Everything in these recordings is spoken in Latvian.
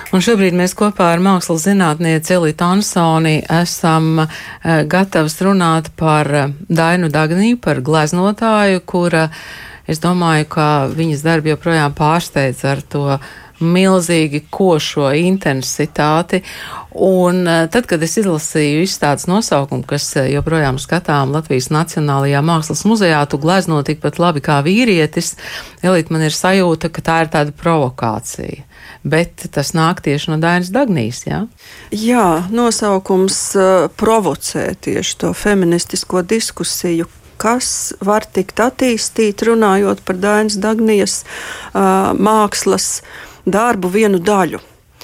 Un šobrīd mēs kopā ar mākslas zinātnieci Elitu Ansoni esam gatavs runāt par Dainu Dagniju, par gleznotāju, kura, es domāju, ka viņas darbi joprojām pārsteidz ar to milzīgi košo intensitāti. Un tad, kad es izlasīju izstādes nosaukumu, kas joprojām skatām Latvijas Nacionālajā mākslas muzejā, tu glezno tikpat labi kā vīrietis, Elita, man ir sajūta, ka tā ir tāda provokācija. Bet tas nāk tieši no Dainas Dagnijas, jā? Jā, nosaukums provocē tieši to feministisko diskusiju, kas var tikt attīstīt, runājot par Dainas Dagnijas mākslas darbu vienu daļu.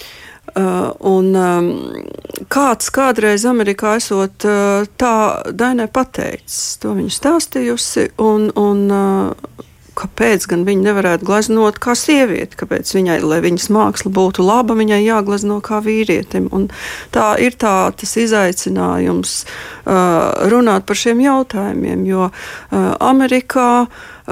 Kāds kādreiz Amerikā esot tā Dainai pateicis, to viņa stāstījusi, un kāpēc gan viņa nevarētu gleznot kā sieviete, kāpēc viņai, lai viņas māksla būtu laba, viņai jāglezno kā vīrietim. Un tā ir tas izaicinājums runāt par šiem jautājumiem, jo Amerikā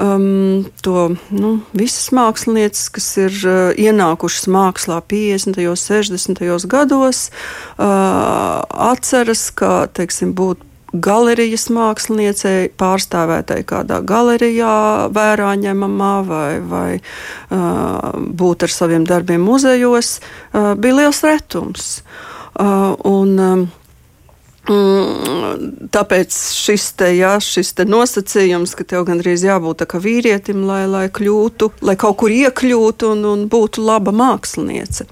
visas mākslinieces, kas ir ienākušas mākslā 50. 60. gados, atceras, ka, teiksim, būt galerijas māksliniecei, pārstāvētai kādā galerijā vērā ņemamā vai būt ar saviem darbiem muzejos, bija liels retums. Tāpēc šis te nosacījums, ka tev gandrīz jābūt tā kā vīrietim, lai kļūtu, lai kaut kur iekļūtu un būtu laba māksliniece.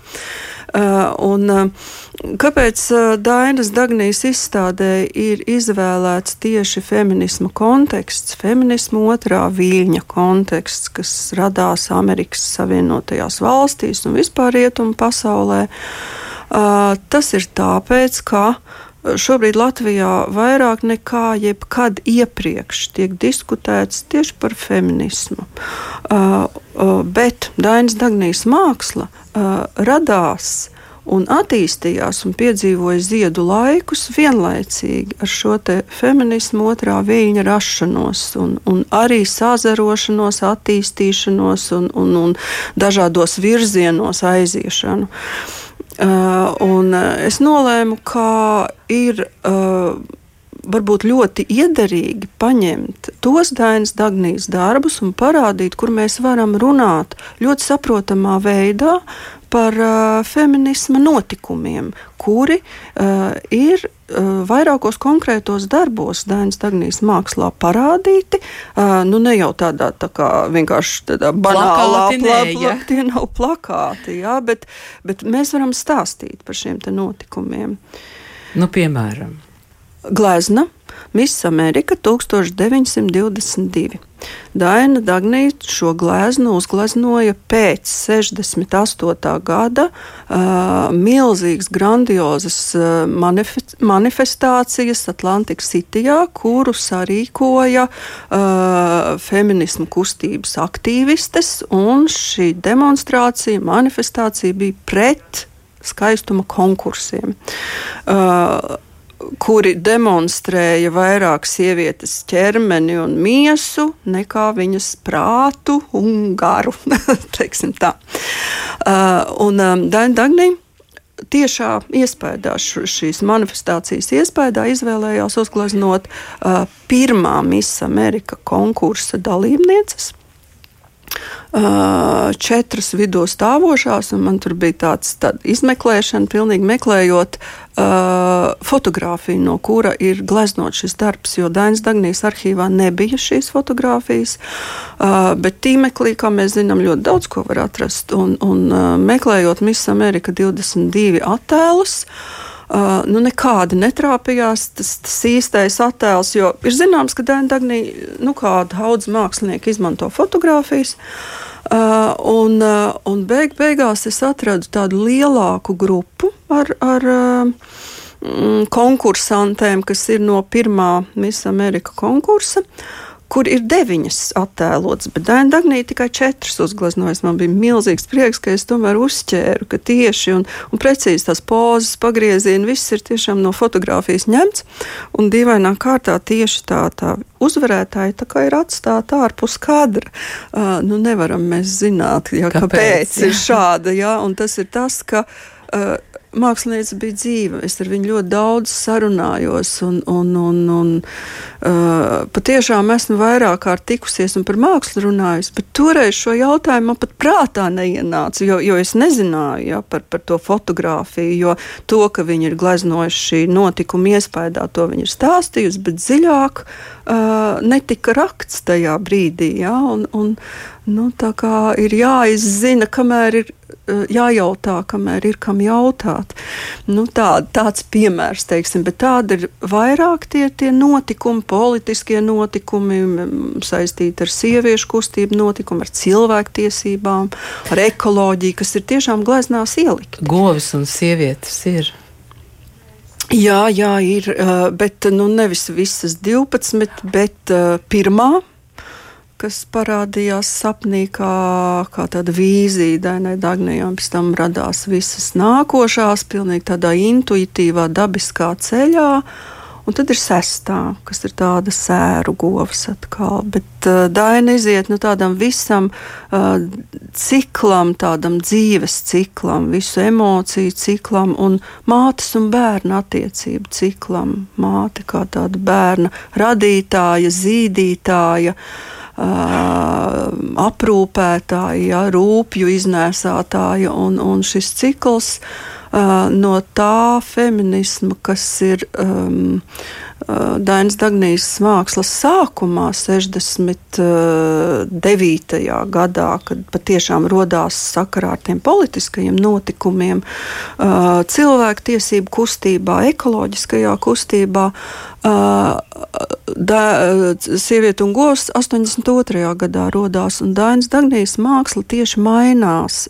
Kāpēc Dainas Dagnijas izstādē ir izvēlēts tieši feminisma konteksts, feminisma otrā viļņa konteksts, kas radās Amerikas Savienotajās valstīs un vispār rietumu pasaulē? Tas ir tāpēc, ka šobrīd Latvijā vairāk nekā jebkad iepriekš tiek diskutēts tieši par feminismu. Bet Dainas Dagnijas māksla radās un attīstījās un piedzīvoja ziedu laikus vienlaicīgi ar šo te feminismu otrā viļņa rašanos un arī sazarošanos, attīstīšanos un dažādos virzienos aiziešanu. Un es nolēmu, ka ir varbūt ļoti iederīgi paņemt tos Dainas Dagnijas darbus un parādīt, kur mēs varam runāt ļoti saprotamā veidā par feminisma notikumiem, kuri ir vairākos konkrētos darbos Dainas Dagnijas mākslā parādīti. Ne jau tādā tā kā vienkārši tādā banālā tie nav plakāti, jā, bet mēs varam stāstīt par šiem te notikumiem. Piemēram. Glezna, Miss Amerika 1922. Daina Dagnija šo gleznu uzgleznoja pēc 68. gada milzīgas, grandiozas manifestācijas Atlantic Cityjā, kuru sarīkoja feminismu kustības aktīvistes, un šī demonstrācija, manifestācija bija pret skaistuma konkursiem, kuri demonstrēja vairāk sievietes ķermeni un miesu nekā viņas prātu un garu, teiksim tā. Daina Dagnija tiešā iespējā, šīs manifestācijas iespējā izvēlējās uzgleznot pirmā Miss Amerika konkursa dalībnieces. 4 vidū stāvošās, un man tur bija tāda izmeklēšana, pilnīgi meklējot fotogrāfiju, no kura ir gleznot šis darbs, jo Dainas Dagnijas arhīvā nebija šīs fotogrāfijas, bet tīmeklī, kā mēs zinām, ļoti daudz ko var atrast, un meklējot Miss Amerika 22 attēlus, nekādi netrāpījās tas īstais attēls, jo ir zināms, ka Daina Dagnija, kā daudz mākslinieki izmanto fotogrāfijas, un beigās es atradu tādu lielāku grupu ar konkursantēm, kas ir no pirmā Miss Amerika konkursa, kur ir 9 attēlotas, bet Daina Dagnija tikai 4 uzgleznojas. Man bija milzīgs prieks, ka es tomēr uzķēru, ka tieši un precīzi tās pozas, pagriezieni, viss ir tiešām no fotogrāfijas ņemts, un dīvainā kārtā tieši tā uzvarētāja tā kā ir atstāta ārpus kadra. Nevaram mēs zināt, kāpēc ir šāda, un tas ir tas, ka mākslinieca bija dzīva. Es ar viņu ļoti daudz sarunājos un patiešām esmu vairāk kārt tikusies un par mākslu runājusi, bet toreiz šo jautājumu man pat prātā neienāca, jo es nezināju par to fotogrāfiju, jo to, ka viņi ir gleznojuši šī notikuma iespaidā, to viņi ir stāstījusi, bet dziļāk netika rakts tajā brīdī, tā kā ir jāizzina, kamēr ir jājautā, kamēr ir kam jautāt. Tāds piemērs, teiksim, bet tāda ir vairāk tie notikumi, politiskie notikumi, saistīti ar sieviešu kustību notikumi, ar cilvēktiesībām, ar ekoloģiju, kas ir tiešām gleznās ielikt. Govis un sievietes ir. Jā, ir, bet nevis visas 12, bet pirmā, kas parādījās sapnī kā tāda vīzija Dainai Dagnijai, un pēc tam radās visas nākošās, pilnīgi tādā intuitīvā, dabiskā ceļā, un tad ir 6, kas ir tāda sēru govs atkal, bet Daina iziet tādam visam ciklam, tādam dzīves ciklam, visu emociju ciklam un mātes un bērna attiecību ciklam. Māte kā tāda bērna radītāja, zīdītāja, aprūpētāja, rūpju iznēsātāja, un šis cikls no tā feminisma, kas ir Dainas Dagnijas mākslas sākumā, 69. gadā, kad patiešām rodās sakarā ar tiem politiskajiem notikumiem, cilvēktiesību kustībā, ekoloģiskajā kustībā, Sieviete un govs 82. gadā rodās, un Dainas Dagnijas māksla tieši mainās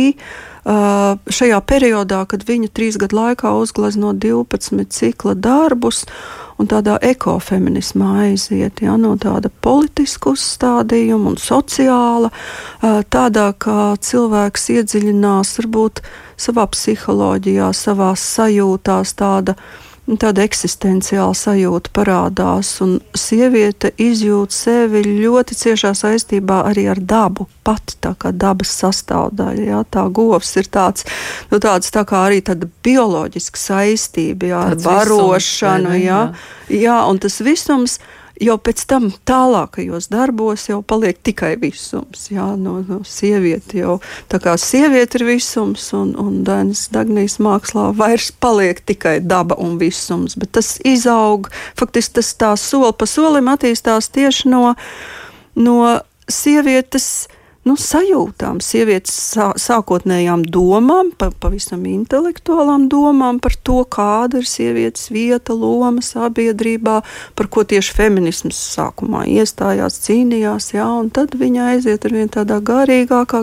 šajā periodā, kad viņa 3 gadu laikā uzglezno 12 cikla darbus un tādā ekofeminismā aiziet, no tāda politiska uzstādījuma un sociāla, tādā, kā cilvēks iedziļinās varbūt savā psiholoģijā, savās sajūtās, tāda eksistenciāla sajūta parādās, un sieviete izjūt sevi ļoti ciešā saistībā arī ar dabu, pati tā kā dabas sastāvdaļa, tā govs ir tāds tā kā arī tāda bioloģiska saistība, ar barošanu, un tas visums jau pēc tam tālākajos darbos jau paliek tikai visums, no sieviete jau, tā kā sieviete ir visums, un Dainas Dagnijas mākslā vairs paliek tikai daba un visums, bet tas izaug, faktiski tas tā soli pa solim attīstās tieši no sievietes, sajūtām, sievietes sākotnējām domām, pavisam intelektuālām domām par to, kāda ir sievietes vieta, loma sabiedrībā, par ko tieši feminisms sākumā iestājās, cīnījās, un tad viņa aiziet ar vien tādā garīgākā,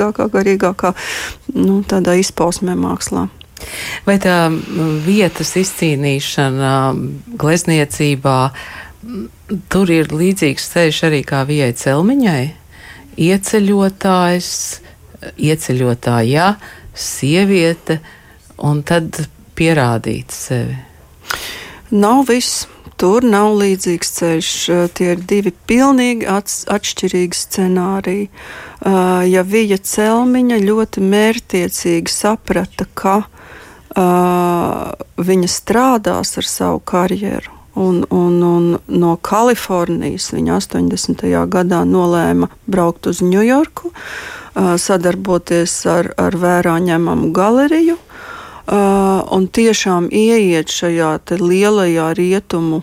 tādā izpausmē mākslā. Vai tā vietas izcīnīšana glezniecībā, tur ir līdzīgs ceļš arī kā Vijai Celmiņai? Ieceļotāja, sieviete, un tad pierādīt sevi. Nav viss. Tur nav līdzīgs ceļš. Tie ir 2 pilnīgi atšķirīgi scenāriji. Ja Vija Celmiņa ļoti mērķtiecīgi saprata, ka viņa strādās ar savu karjeru, un no Kalifornijas viņa 80. gadā nolēma braukt uz Ņujorku, sadarboties ar vērā ņemamu galeriju, un tiešām ieiet šajā lielajā rietumu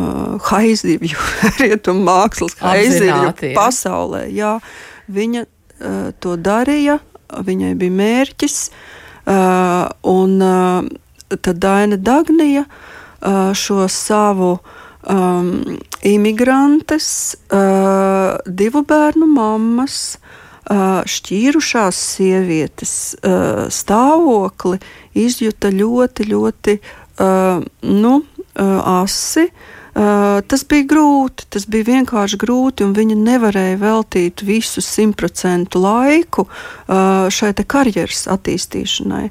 rietumu mākslas haizivju pasaulē. Viņa to darīja, viņai bija mērķis, un tad Daina Dagnija šo savu imigrantes, 2 bērnu mammas, šķīrušās sievietes izjuta ļoti, ļoti asi, Tas bija grūti, tas bija vienkārši grūti, un viņa nevarēja veltīt visu 100% laiku šai te karjeras attīstīšanai.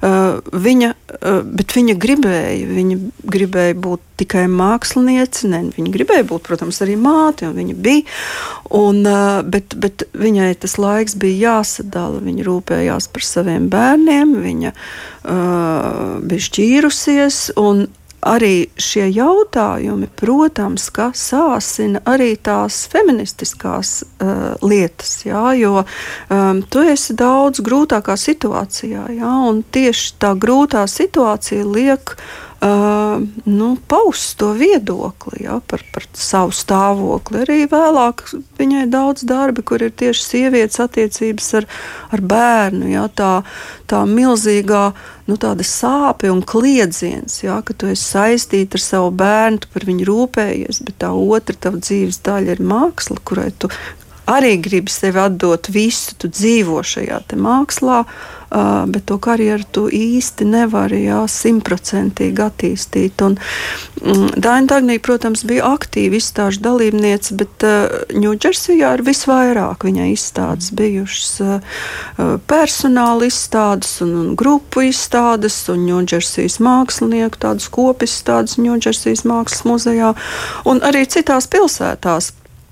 Bet viņa gribēja būt tikai mākslinieci, viņa gribēja būt, protams, arī māte, un viņa bija, bet viņai tas laiks bija jāsadala, viņa rūpējās par saviem bērniem, viņa bija šķīrusies, un arī šie jautājumi, protams, ka sāsina arī tās feministiskās lietas, jā, jo tu esi daudz grūtākā situācijā, jā, un tieši tā grūtā situācija liek paust to viedokli, jā, par savu stāvokli. Arī vēlāk viņai daudz darbi, kur ir tieši sievietes attiecības ar bērnu, jā, tā milzīgā tāda sāpe un kliedziens, jā, ka tu esi saistīta ar savu bērnu, tu par viņu rūpējies, bet tā otra tava dzīves daļa ir māksla, kurai tu arī gribi sevi atdot visu, tu dzīvo šajā te mākslā, bet to karjeru tu īsti nevari 100% attīstīt. Un Daina Dagnija, protams, bija aktīva izstāžu dalībniece, bet Ņūdžersijā ir visvairāk viņai izstādes bijušas, personāla izstādes un grupu izstādes, un Ņūdžersijas mākslinieku tādas kopizstādes Ņūdžersijas mākslas muzejā, un arī citās pilsētās.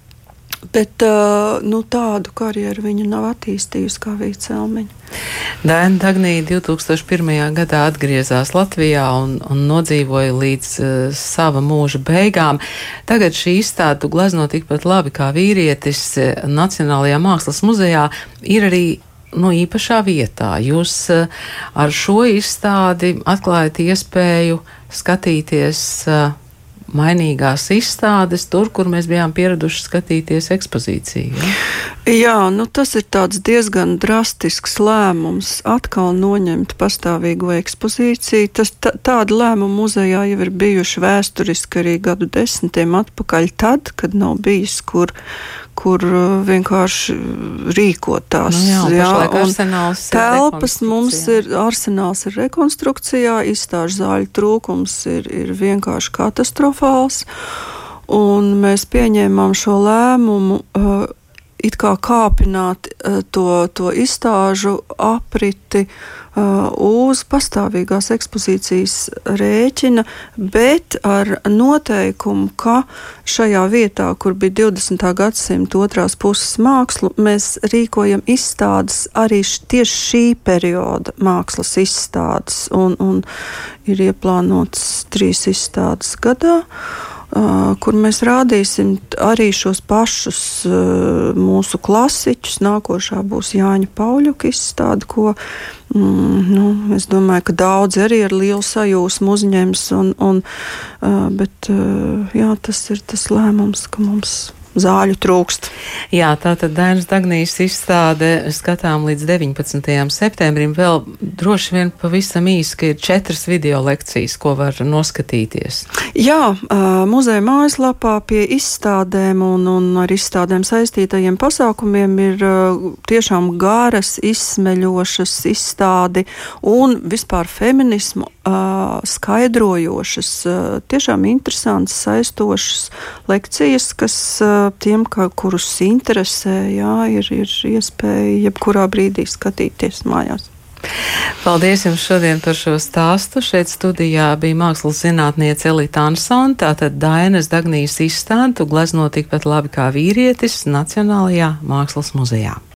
Bet tādu karjeru viņa nav attīstījusi kā Vīta Celmiņa. Daina Dagnija 2001. gadā atgriezās Latvijā un nodzīvoja līdz sava mūža beigām. Tagad šī izstāde, tu glezno tikpat labi kā vīrietis, Nacionālajā mākslas muzejā ir arī īpašā vietā. Jūs ar šo izstādi atklājat iespēju skatīties mainīgās izstādes tur, kur mēs bijām pieraduši skatīties ekspozīciju. Ja? Jā, tas ir tāds diezgan drastisks lēmums atkal noņemt pastāvīgo ekspozīciju. Tādi lēmumi muzejā jau ir bijuši vēsturiski arī gadu desmitiem atpakaļ tad, kad nav bijis, kur vienkārši rīkot tās. Arsenāls telpas mums ir, arsenāls ir rekonstrukcijā, izstāžu zāļu trūkums ir vienkārši katastrofāls, un mēs pieņēmām šo lēmumu it kā kāpināt to izstāžu apriti uz pastāvīgās ekspozīcijas rēķina, bet ar noteikumu, ka šajā vietā, kur bija 20. gadsimta otrās puses mākslu, mēs rīkojam izstādes arī tieši šī perioda mākslas izstādes, un ir ieplānotas 3 izstādes gadā, kur mēs rādīsim arī šos pašus mūsu klasiķus. Nākošā būs Jāņa Pauļuka izstāde, ko es domāju, ka daudzi arī ar lielu sajūsmu uzņems, bet tas ir tas lēmums, ka mums zāļu trūkst. Jā, tātad Dainas Dagnijas izstāde skatām līdz 19. septembrim. Vēl droši vien pavisam īsi, ka ir 4 video lekcijas, ko var noskatīties. Jā, muzeja mājaslapā pie izstādēm un ar izstādēm saistītajiem pasākumiem ir tiešām garas, izsmeļošas izstādi un vispār feminismu skaidrojošas, tiešām interesantas, saistošas lekcijas, kas tiem, kurus interesē, ir iespēja jebkurā brīdī skatīties mājās. Paldies jums šodien par šo stāstu. Šeit studijā bija mākslas zinātniece Elita Ansone, tātad Dainas Dagnijas izstāde, tu glezno tikpat labi kā vīrietis Nacionālajā mākslas muzejā.